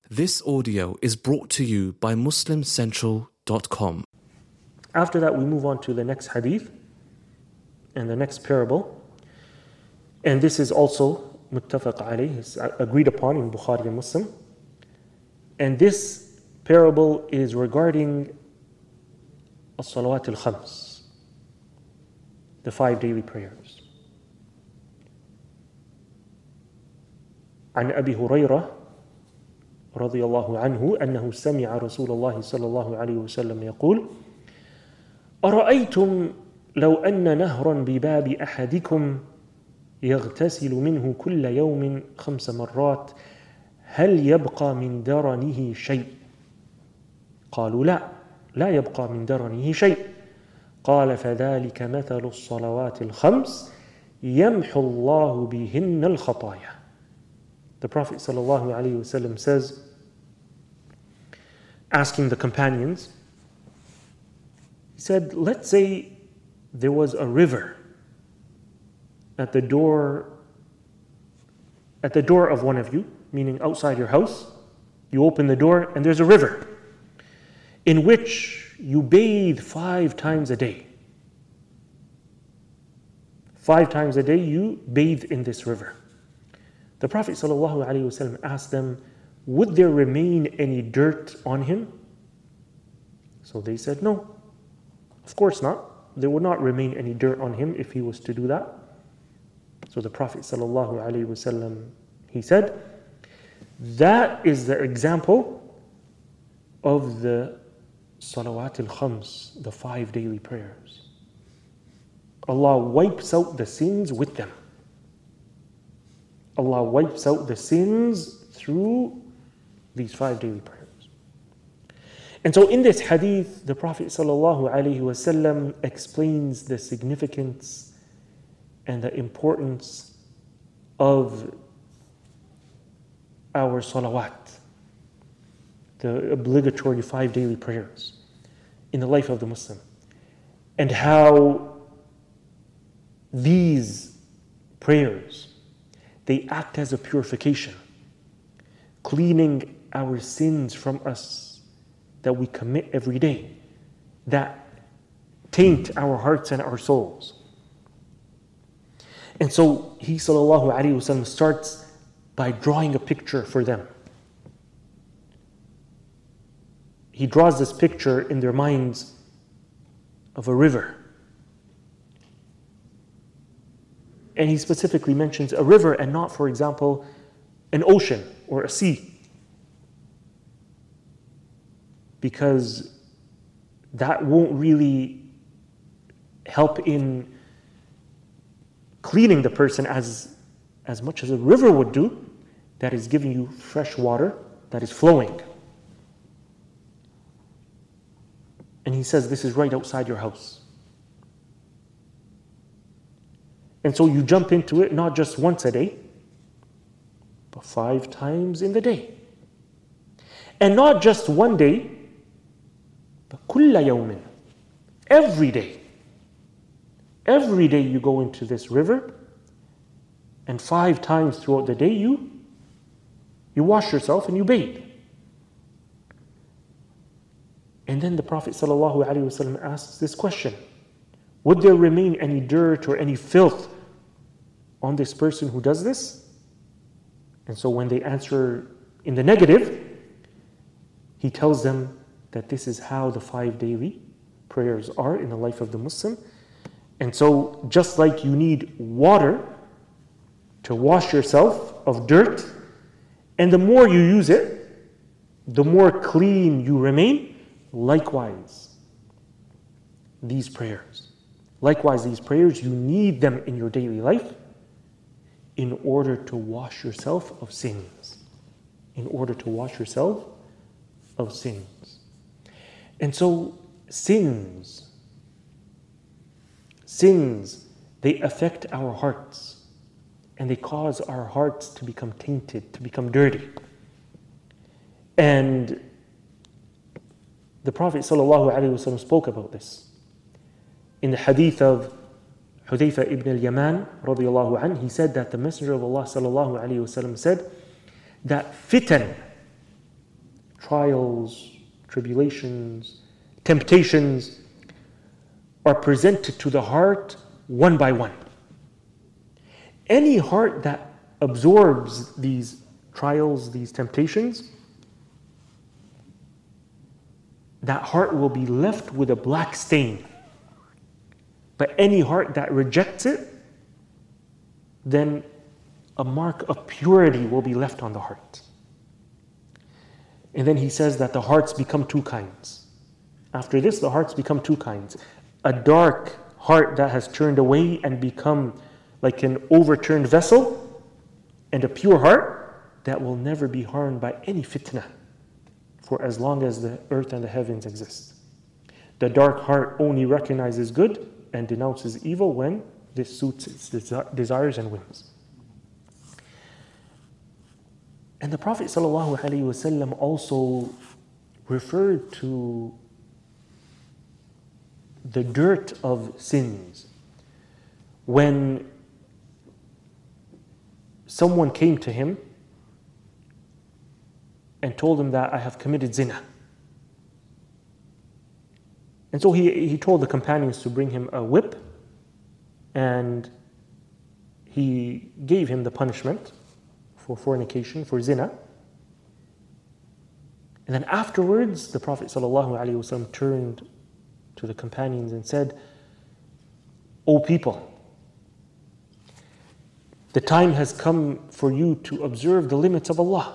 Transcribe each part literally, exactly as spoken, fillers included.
This audio is brought to you by Muslim Central dot com. After that, we move on to the next hadith and the next parable. And this is also muttafaq alayh, it's agreed upon in Bukhari and Muslim. And this parable is regarding as-salawat al-khams, the five daily prayers. عن أبي هريرة رضي الله عنه أنه سمع رسول الله صلى الله عليه وسلم يقول: أرأيتم لو أن نهرا بباب أحدكم يغتسل منه كل يوم خمس مرات هل يبقى من درنه شيء؟ قالوا لا لا يبقى من درنه شيء. قال فذلك مثل الصلوات الخمس يمحو الله بهن الخطايا. The Prophet ﷺ says, asking the companions, he said, let's say there was a river at the door at the door of one of you, meaning outside your house. You open the door and there's a river in which you bathe five times a day. Five times a day you bathe in this river. The Prophet ﷺ asked them, would there remain any dirt on him? So they said, no, of course not. There would not remain any dirt on him if he was to do that. So the Prophet ﷺ, he said, that is the example of the salawat al-khams, the five daily prayers. Allah wipes out the sins with them. Allah wipes out the sins through these five daily prayers. And so in this hadith, the Prophet ﷺ explains the significance and the importance of our salawat, the obligatory five daily prayers in the life of the Muslim, and how these prayers, they act as a purification, cleaning our sins from us that we commit every day, that taint our hearts and our souls. And so he sallallahu alaihi wasallam starts by drawing a picture for them. He draws this picture in their minds of a river. And he specifically mentions a river and not, for example, an ocean or a sea. Because that won't really help in cleaning the person as, as much as a river would do, that is giving you fresh water that is flowing. And he says this is right outside your house. And so you jump into it not just once a day, but five times in the day. And not just one day, but kulla yawmin, every day. Every day you go into this river, and five times throughout the day you, you wash yourself and you bathe. And then the Prophet ﷺ asks this question: would there remain any dirt or any filth on this person who does this? And so when they answer in the negative, he tells them that this is how the five daily prayers are in the life of the Muslim. And so just like you need water to wash yourself of dirt, and the more you use it, the more clean you remain, likewise, these prayers. Likewise, these prayers, you need them in your daily life in order to wash yourself of sins. In order to wash yourself of sins. And so, sins, sins, they affect our hearts. And they cause our hearts to become tainted, to become dirty. And the Prophet ﷺ spoke about this. In the hadith of Hudayfa ibn al-Yaman radiyallahu anh, he said that the Messenger of Allah sallallahu alayhi wasallam said that fitan, trials, tribulations, temptations are presented to the heart one by one. Any heart that absorbs these trials, these temptations, that heart will be left with a black stain. But any heart that rejects it, then a mark of purity will be left on the heart. And then he says that the hearts become two kinds. After this, the hearts become two kinds. A dark heart that has turned away and become like an overturned vessel, and a pure heart that will never be harmed by any fitna for as long as the earth and the heavens exist. The dark heart only recognizes good and denounces evil when this suits its desi- desires and whims. And the Prophet ﷺ also referred to the dirt of sins. When someone came to him and told him that I have committed zina. And so he, he told the companions to bring him a whip, and he gave him the punishment for fornication, for zina. And then afterwards, the Prophet ﷺ turned to the companions and said, O people, the time has come for you to observe the limits of Allah.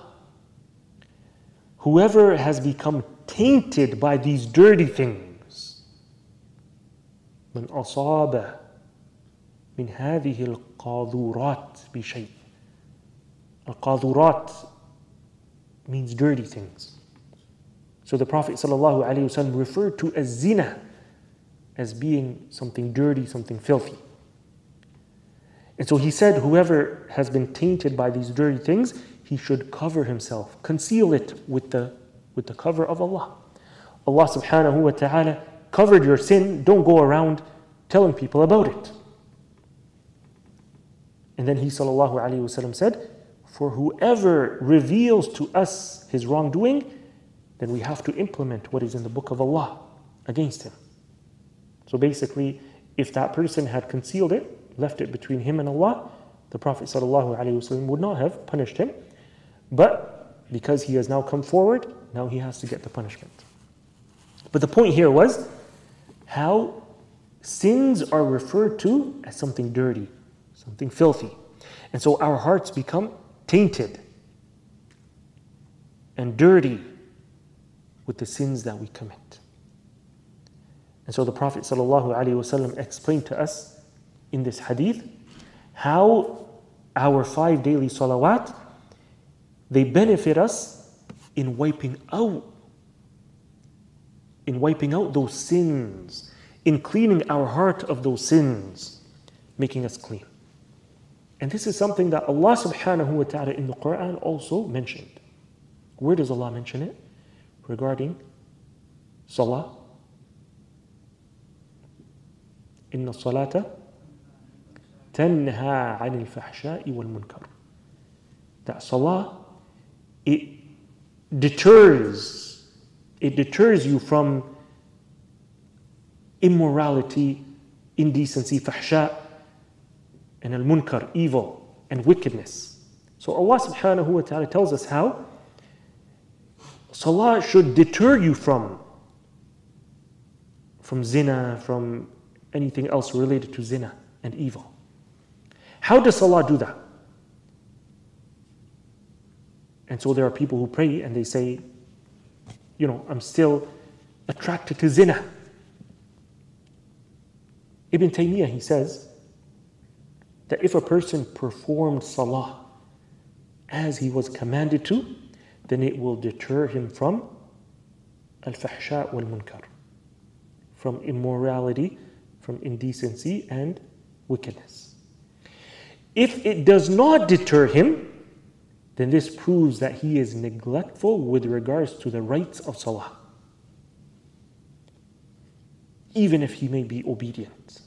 Whoever has become tainted by these dirty things, من أصاب من هذه القاذورات بشيء. Al-Qadhurat means dirty things. So the Prophet ﷺ referred to as zina as being something dirty, something filthy. And so he said, whoever has been tainted by these dirty things, he should cover himself, conceal it with the, with the cover of Allah. Allah subhanahu wa ta'ala covered your sin, don't go around telling people about it. And then he sallallahu alayhi wa sallam said, for whoever reveals to us his wrongdoing, then we have to implement what is in the book of Allah against him. So basically, if that person had concealed it, left it between him and Allah, the Prophet ﷺ would not have punished him. But because he has now come forward, now he has to get the punishment. But the point here was how sins are referred to as something dirty, something filthy. And so our hearts become tainted and dirty with the sins that we commit. And so the Prophet ﷺ explained to us in this hadith how our five daily salawat, they benefit us in wiping out, in wiping out those sins, in cleaning our heart of those sins, making us clean. And this is something that Allah subhanahu wa ta'ala in the Quran also mentioned. Where does Allah mention it? Regarding salah. Inna salata tanha anil fahsha'i wal munkar. That salah, it deters, it deters you from immorality, indecency, fahsha, and al-munkar, evil and wickedness. So Allah subhanahu wa ta'ala tells us how salah should deter you from, from zina, from anything else related to zina and evil. How does salah do that? And so there are people who pray and they say, you know, I'm still attracted to zina. Ibn Taymiyyah, he says that if a person performed salah as he was commanded to, then it will deter him from al-fahsha wal-munkar, from immorality, from indecency and wickedness. If it does not deter him, then this proves that he is neglectful with regards to the rights of salah, even if he may be obedient.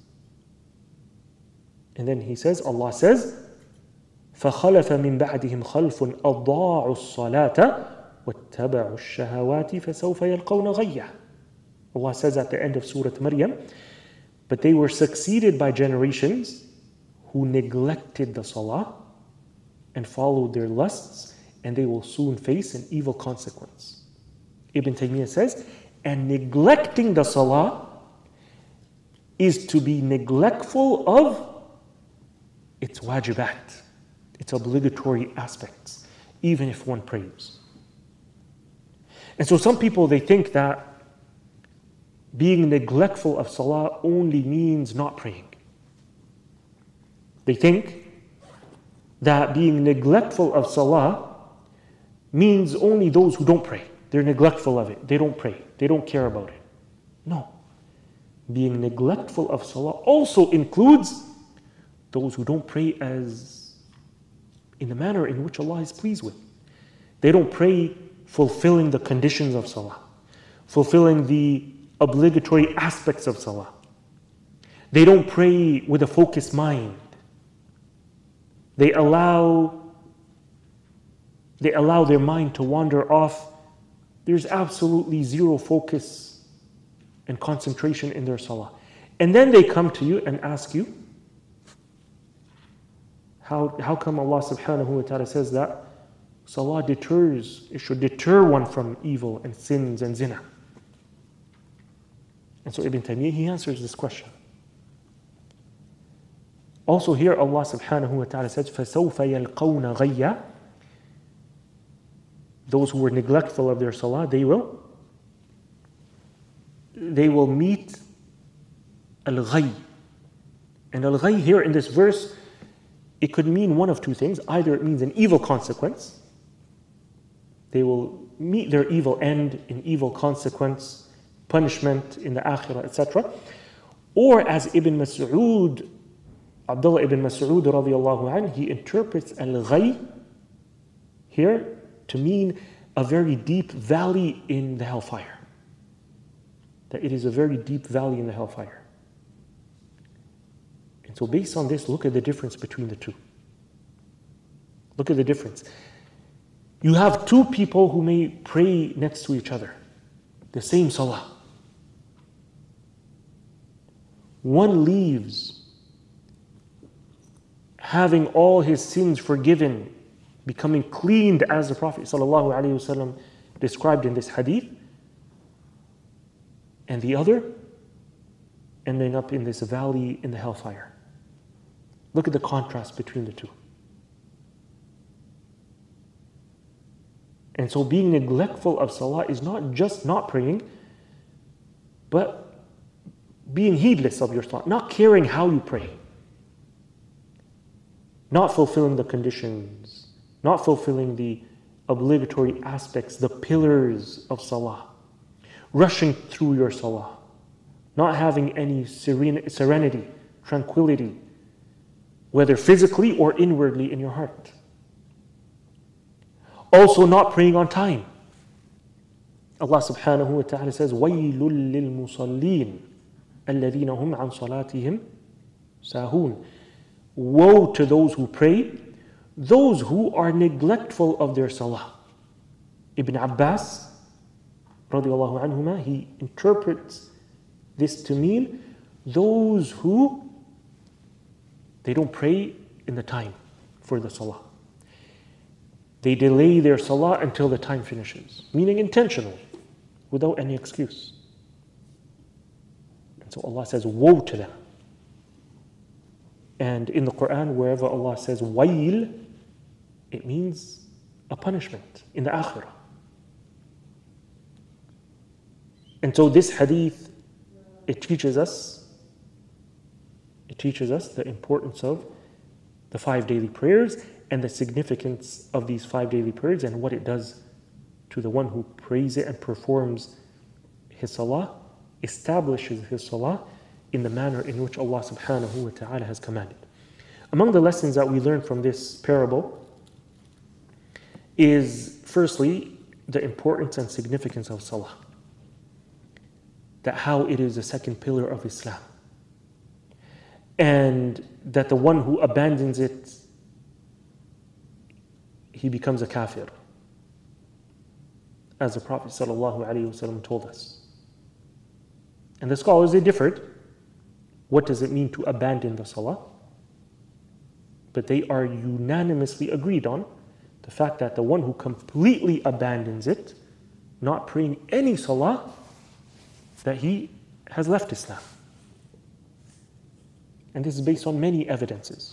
And then he says, Allah says, فَخَلَفَ مِن بَعْدِهِمْ خَلْفٌ أَضَاعُوا الصَّلَاةَ وَاتَّبَعُوا الشَّهَوَاتِ فَسَوْفَ يَلْقَوْنَ غَيَّةً. Allah says at the end of Surah Maryam, but they were succeeded by generations who neglected the salah and followed their lusts, and they will soon face an evil consequence. Ibn Taymiyyah says, and neglecting the salah is to be neglectful of its wajibat, its obligatory aspects, even if one prays. And so some people, they think that being neglectful of salah only means not praying. They think that being neglectful of salah means only those who don't pray. They're neglectful of it. They don't pray. They don't care about it. No. Being neglectful of salah also includes those who don't pray as in the manner in which Allah is pleased with. They don't pray fulfilling the conditions of salah, fulfilling the obligatory aspects of salah. They don't pray with a focused mind. They allow, they allow their mind to wander off. There's absolutely zero focus and concentration in their salah. And then they come to you and ask you, how, how come Allah subhanahu wa ta'ala says that salah deters, it should deter one from evil and sins and zina? And so Ibn Taymiyyah, he answers this question. Also here Allah subhanahu wa ta'ala says, فَسَوْفَ يَلْقَوْنَ غَيَّةً. Those who were neglectful of their salah, they will they will meet al-ghay. And al-ghay here in this verse, it could mean one of two things. Either it means an evil consequence. They will meet their evil end in evil consequence, punishment in the akhirah, et cetera. Or as Ibn Mas'ud, Abdullah ibn Mas'ud radiallahu anhu, he interprets al-ghay here to mean a very deep valley in the hellfire. That it is a very deep valley in the hellfire. And so based on this, look at the difference between the two. Look at the difference. You have two people who may pray next to each other, the same salah. One leaves having all his sins forgiven, becoming cleaned as the Prophet ﷺ described in this hadith, and the other ending up in this valley in the hellfire. Look at the contrast between the two. And so being neglectful of salah is not just not praying, but being heedless of your salah, not caring how you pray, not fulfilling the conditions, not fulfilling the obligatory aspects, the pillars of salah, rushing through your salah, not having any seren- serenity, tranquility, whether physically or inwardly in your heart. Also not praying on time. Allah subhanahu wa ta'ala says, وَيْلٌ لِلْمُصَلِّينَ الَّذِينَ هُمْ عَنْ صَلَاتِهِمْ سَاهُونَ. Woe to those who pray, those who are neglectful of their salah. Ibn Abbas, radiallahu anhuma, he interprets this to mean those who, they don't pray in the time for the salah. They delay their salah until the time finishes, meaning intentionally, without any excuse. And so Allah says, woe to them. And in the Quran, wherever Allah says wail, it means a punishment in the akhirah. And so this hadith, it teaches us, it teaches us the importance of the five daily prayers and the significance of these five daily prayers and what it does to the one who prays it and performs his salah, establishes his salah in the manner in which Allah subhanahu wa ta'ala has commanded. Among the lessons that we learn from this parable is, firstly, the importance and significance of salah. That how it is the second pillar of Islam. And that the one who abandons it, he becomes a kafir. as the Prophet ﷺ told us. And the scholars, they differed. What does it mean to abandon the salah? But they are unanimously agreed on the fact that the one who completely abandons it, not praying any salah, that he has left Islam. And this is based on many evidences.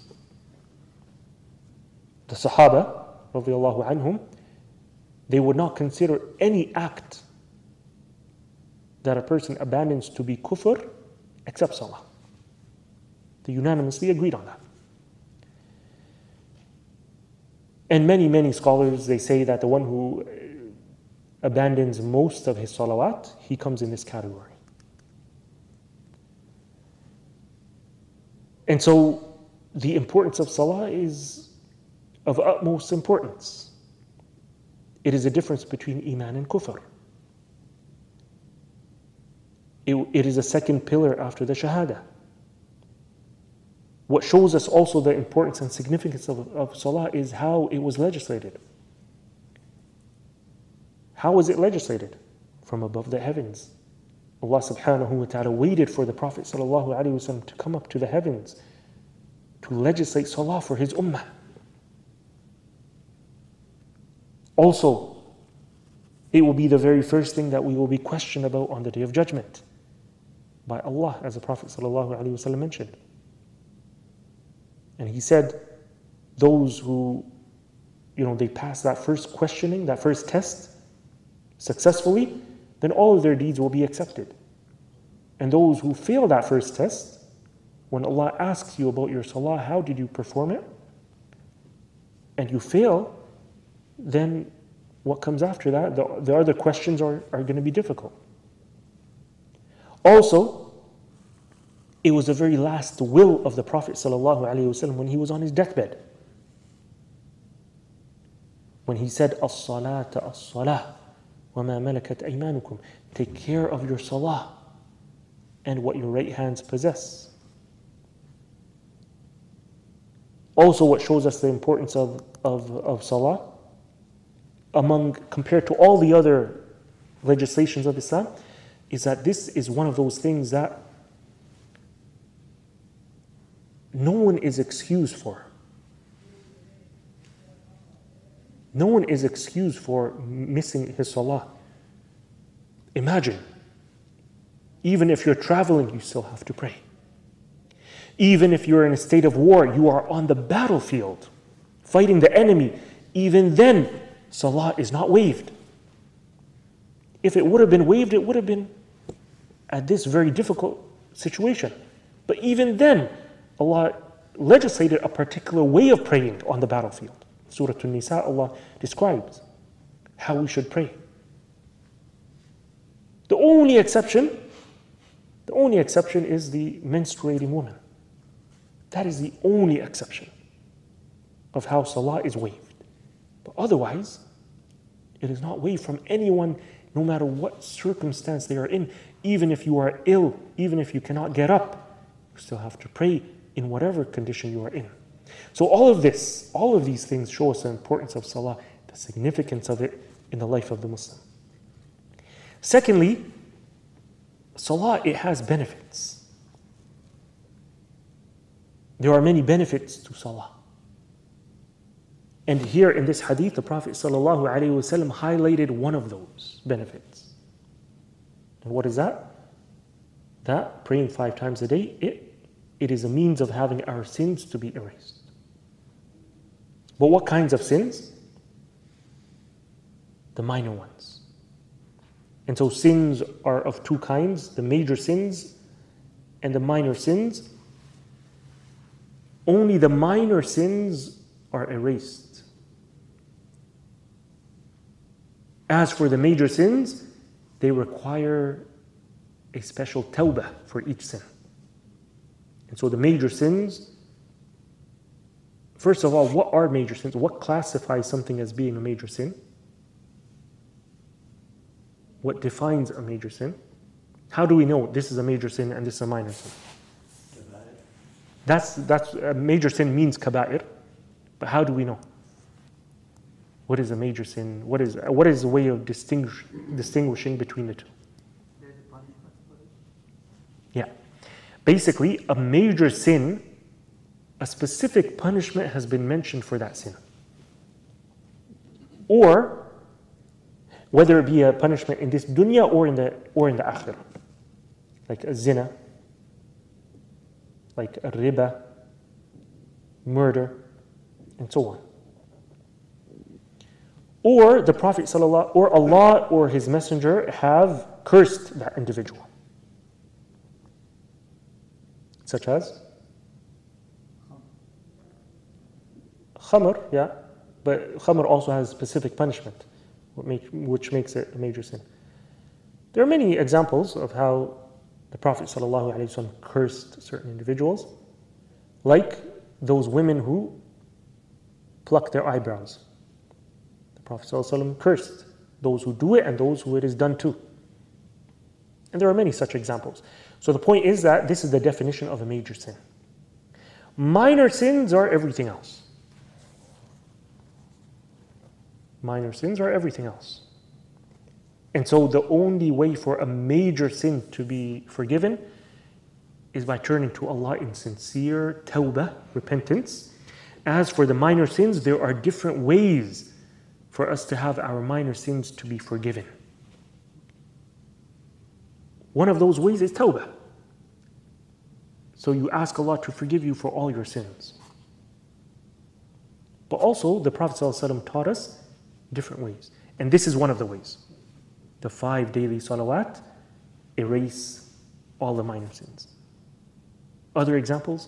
The Sahaba, radiallahu anhum, they would not consider any act that a person abandons to be kufr except salah. They unanimously agreed on that. And many, many scholars, they say that the one who abandons most of his salawat, he comes in this category. And so the importance of salah is of utmost importance. It is a difference between iman and kufr. It, it is a second pillar after the shahada. What shows us also the importance and significance of, of salah is how it was legislated. How was it legislated? From above the heavens. Allah subhanahu wa ta'ala waited for the Prophet sallallahu alaihi wasallam to come up to the heavens to legislate salah for his ummah. Also, it will be the very first thing that we will be questioned about on the Day of Judgment by Allah, as the Prophet sallallahu alaihi wasallam mentioned. And he said, those who, you know, they pass that first questioning, that first test successfully, then all of their deeds will be accepted. And those who fail that first test, when Allah asks you about your salah, how did you perform it? And you fail, then what comes after that, the, the other questions are, are going to be difficult. Also, it was the very last will of the Prophet ﷺ when he was on his deathbed. When he said, As-salata as-salah, wa ma malakat aymanukum. Take care of your salah and what your right hands possess. Also, what shows us the importance of, of, of salah, among, compared to all the other legislations of Islam, is that this is one of those things that no one is excused for. No one is excused for missing his salah. Imagine, even if you're traveling, you still have to pray. Even if you're in a state of war, you are on the battlefield, fighting the enemy, even then, salah is not waived. If it would have been waived, it would have been at this very difficult situation. But even then, Allah legislated a particular way of praying on the battlefield. Surah An-Nisa, Allah describes how we should pray. The only exception, the only exception is the menstruating woman. That is the only exception of how salah is waived. But otherwise, it is not waived from anyone, no matter what circumstance they are in. Even if you are ill, even if you cannot get up, you still have to pray in whatever condition you are in. So all of this, all of these things show us the importance of salah, the significance of it in the life of the Muslim. Secondly, salah, it has benefits. There are many benefits to salah. And here in this hadith, the Prophet ﷺ highlighted one of those benefits. And what is that? That praying five times a day, it It is a means of having our sins to be erased. But what kinds of sins? The minor ones. And so sins are of two kinds, the major sins and the minor sins. Only the minor sins are erased. As for the major sins, they require a special tawbah for each sin. And so the major sins, first of all, what are major sins? What classifies something as being a major sin? What defines a major sin? How do we know this is a major sin and this is a minor sin? That's, that's a major sin means kaba'ir, but how do we know? What is a major sin? What is what is the way of distinguish, distinguishing between the two? There's a punishment for it. Yeah. Basically, a major sin, a specific punishment has been mentioned for that sin. Or whether it be a punishment in this dunya or in the or in the akhirah. Like a zina, like a riba, murder, and so on. Or the Prophet sallallahu, or Allah or His Messenger have cursed that individual. Such as khamr, yeah, but khamr also has specific punishment, which makes it a major sin. There are many examples of how the Prophet ﷺ cursed certain individuals, like those women who pluck their eyebrows. The Prophet ﷺ cursed those who do it and those who it is done to. And there are many such examples. So the point is that this is the definition of a major sin. Minor sins are everything else. Minor sins are everything else. And so the only way for a major sin to be forgiven is by turning to Allah in sincere tawbah, repentance. As for the minor sins, there are different ways for us to have our minor sins to be forgiven. One of those ways is tawbah. So you ask Allah to forgive you for all your sins. But also, the Prophet ﷺ taught us different ways. And this is one of the ways. The five daily salawat erase all the minor sins. Other examples?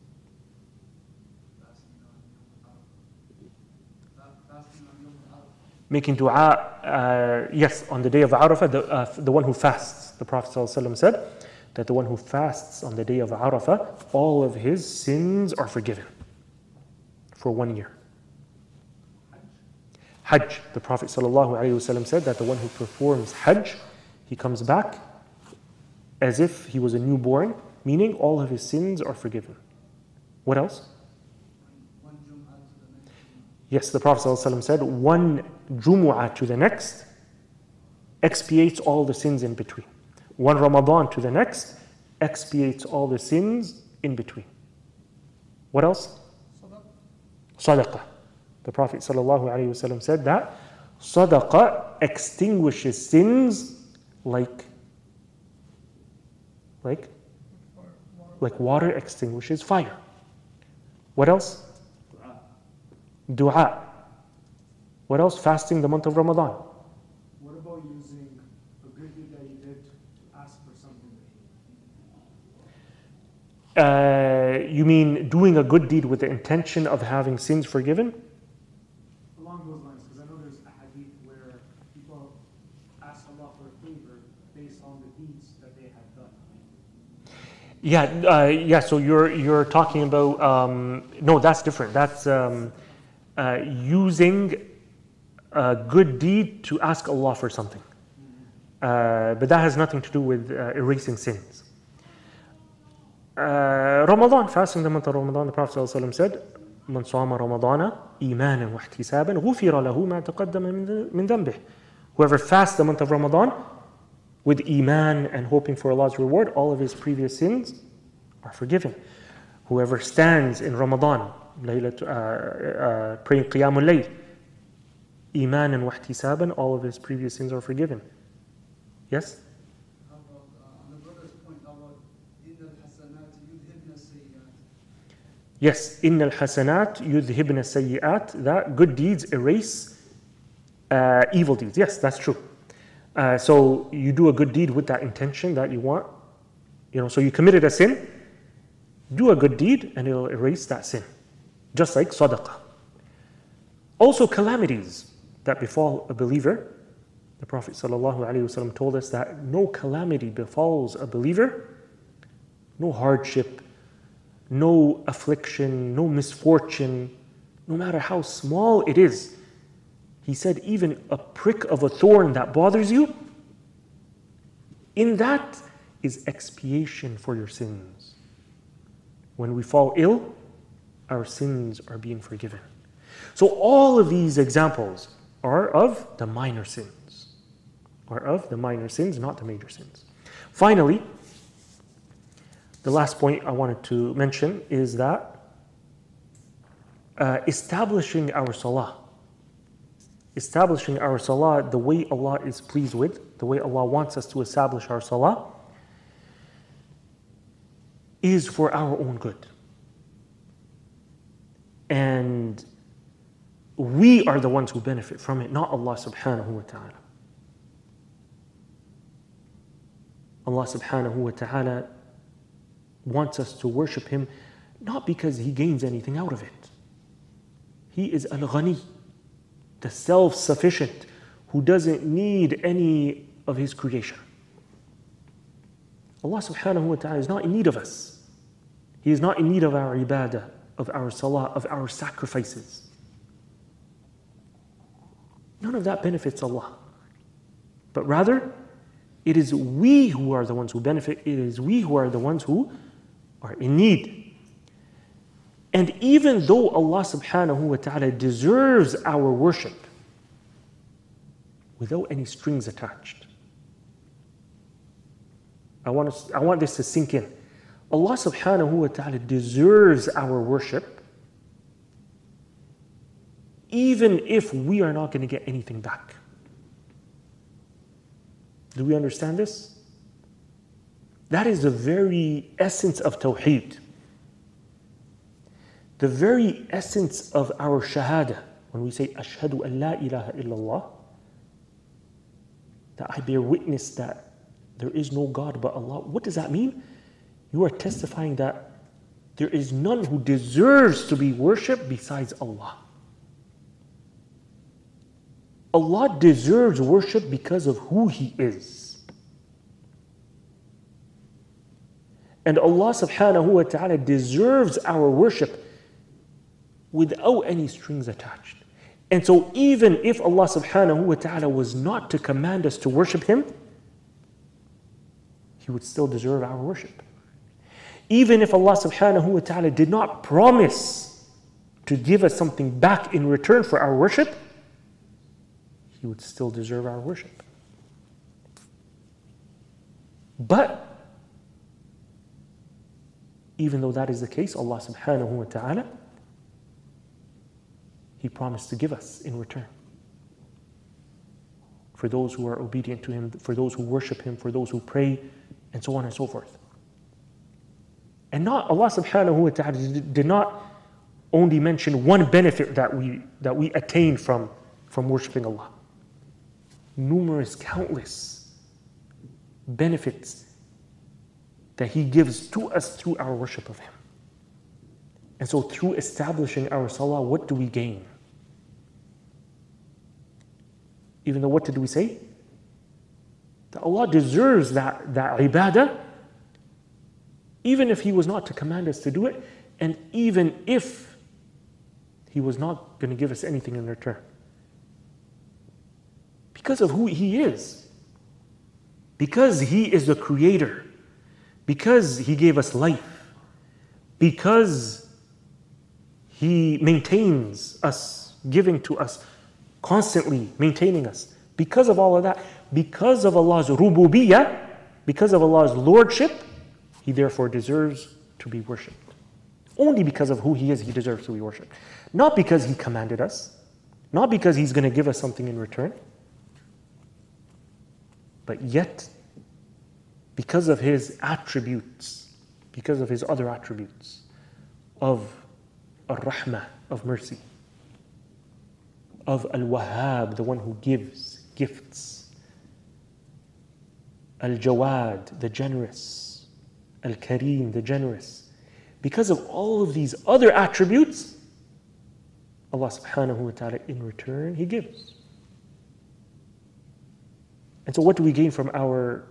Making dua, uh, yes, on the day of Arafah, the, uh, the one who fasts. The Prophet ﷺ said that the one who fasts on the day of Arafah, all of his sins are forgiven for one year. Hajj, the Prophet ﷺ said that the one who performs Hajj, he comes back as if he was a newborn, meaning all of his sins are forgiven. What else? Yes, the Prophet ﷺ said, one Jumu'ah to the next expiates all the sins in between. One Ramadan to the next expiates all the sins in between. What else? Sadaqah. The Prophet ﷺ said that Sadaqah extinguishes sins like, like, like water extinguishes fire. What else? Dua. What else? Fasting the month of Ramadan. What about using a good deed that you did to ask for something that you Uh, you mean doing a good deed with the intention of having sins forgiven? Along those lines, because I know there's a hadith where people ask Allah for a favor based on the deeds that they had done. Yeah, uh, yeah. So you're you're talking about um, no, that's different. That's um, uh, using a good deed to ask Allah for something, uh, but that has nothing to do with uh, erasing sins. Uh, Ramadan, fasting the month of Ramadan, the Prophet ﷺ said, "Man sama Ramadana imanan wa ihtisaban, ghufira lahu ma taqaddama min dhanbih." Whoever fasts the month of Ramadan with iman and hoping for Allah's reward, all of his previous sins are forgiven. Whoever stands in Ramadan, laylat, uh, uh, praying Qiyamul Layl, iman and wahtisaban, all of his previous sins are forgiven. Yes? How about, uh, on the brother's point, how about إِنَّ الْحَسَنَاتِ يُذْهِبْنَ السَّيِّئَاتِ? Yes, إِنَّ الْحَسَنَاتِ يُذْهِبْنَ السَّيِّئَاتِ, that good deeds erase uh, evil deeds. Yes, that's true. Uh, so you do a good deed with that intention that you want. You know, so you committed a sin, do a good deed and it'll erase that sin. Just like sadaqah. Also calamities that befall a believer. The Prophet ﷺ told us that no calamity befalls a believer, no hardship, no affliction, no misfortune, no matter how small it is. He said even a prick of a thorn that bothers you, in that is expiation for your sins. When we fall ill, our sins are being forgiven. So all of these examples are of the minor sins. Are of the minor sins, not the major sins. Finally, the last point I wanted to mention is that uh, establishing our salah, establishing our salah the way Allah is pleased with, the way Allah wants us to establish our salah, is for our own good. And we are the ones who benefit from it, not Allah subhanahu wa ta'ala. Allah subhanahu wa ta'ala wants us to worship Him not because He gains anything out of it. He is Al-Ghani, the self-sufficient, who doesn't need any of His creation. Allah subhanahu wa ta'ala is not in need of us. He is not in need of our ibadah, of our salah, of our sacrifices. None of that benefits Allah. But rather, it is we who are the ones who benefit. It is we who are the ones who are in need. And even though Allah subhanahu wa ta'ala deserves our worship without any strings attached, I want, to, I want this to sink in. Allah subhanahu wa ta'ala deserves our worship even if we are not going to get anything back. Do we understand this? That is the very essence of Tawheed. The very essence of our Shahada. When we say, Ashhadu an la ilaha illallah, that I bear witness that there is no God but Allah. What does that mean? You are testifying that there is none who deserves to be worshipped besides Allah. Allah deserves worship because of who He is. And Allah subhanahu wa ta'ala deserves our worship without any strings attached. And so even if Allah subhanahu wa ta'ala was not to command us to worship Him, He would still deserve our worship. Even if Allah subhanahu wa ta'ala did not promise to give us something back in return for our worship, He would still deserve our worship. But even though that is the case, Allah subhanahu wa ta'ala, He promised to give us in return. For those who are obedient to Him, for those who worship Him, for those who pray, and so on and so forth. And not Allah subhanahu wa ta'ala did not only mention one benefit that we that we attain from, from worshiping Allah. Numerous, countless benefits that He gives to us through our worship of Him. And so through establishing our salah, what do we gain? Even though, what did we say? That Allah deserves that, that ibadah, even if He was not to command us to do it, and even if He was not going to give us anything in return. Because of who He is. Because He is the Creator. Because He gave us life. Because He maintains us, giving to us, constantly maintaining us. Because of all of that, because of Allah's rububiyyah, because of Allah's lordship, He therefore deserves to be worshipped. Only because of who He is, He deserves to be worshipped. Not because He commanded us, not because He's going to give us something in return, but yet, because of His attributes, because of His other attributes of Ar-Rahmah, of mercy, of Al-Wahhab, the one who gives gifts, Al-Jawad, the generous, Al-Kareem, the generous. Because of all of these other attributes, Allah subhanahu wa ta'ala in return, He gives. And so what do we gain from our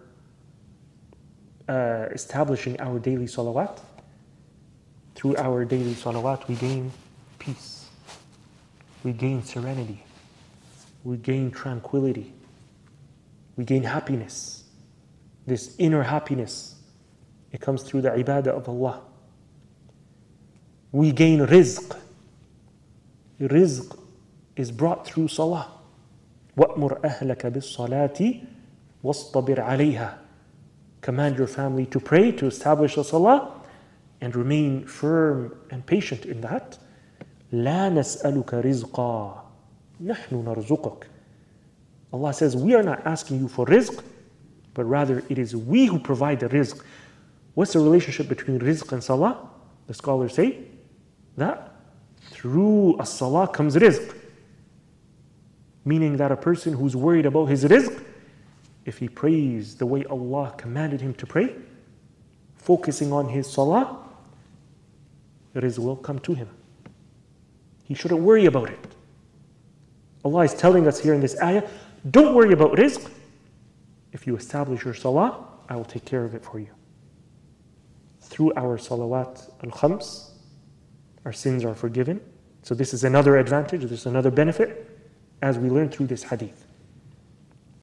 uh, establishing our daily salawat? Through our daily salawat, we gain peace. We gain serenity. We gain tranquility. We gain happiness. This inner happiness, it comes through the ibadah of Allah. We gain rizq. rizq is brought through salah. وَأْمُرْ أَهْلَكَ بِالصَّلَاةِ وَاصْطَبِرْ عَلَيْهَا. Command your family to pray, to establish the salah, and remain firm and patient in that. لَا نَسْأَلُكَ رِزْقًا نَحْنُ نَرْزُقُكَ. Allah says, we are not asking you for rizq, but rather it is we who provide the rizq. What's the relationship between rizq and salah? The scholars say that through a salah comes rizq. Meaning that a person who's worried about his rizq, if he prays the way Allah commanded him to pray, focusing on his salah, rizq will come to him. He shouldn't worry about it. Allah is telling us here in this ayah, don't worry about rizq. If you establish your salah, I will take care of it for you. Through our salawat al-khams, our sins are forgiven. So this is another advantage, this is another benefit as we learn through this hadith.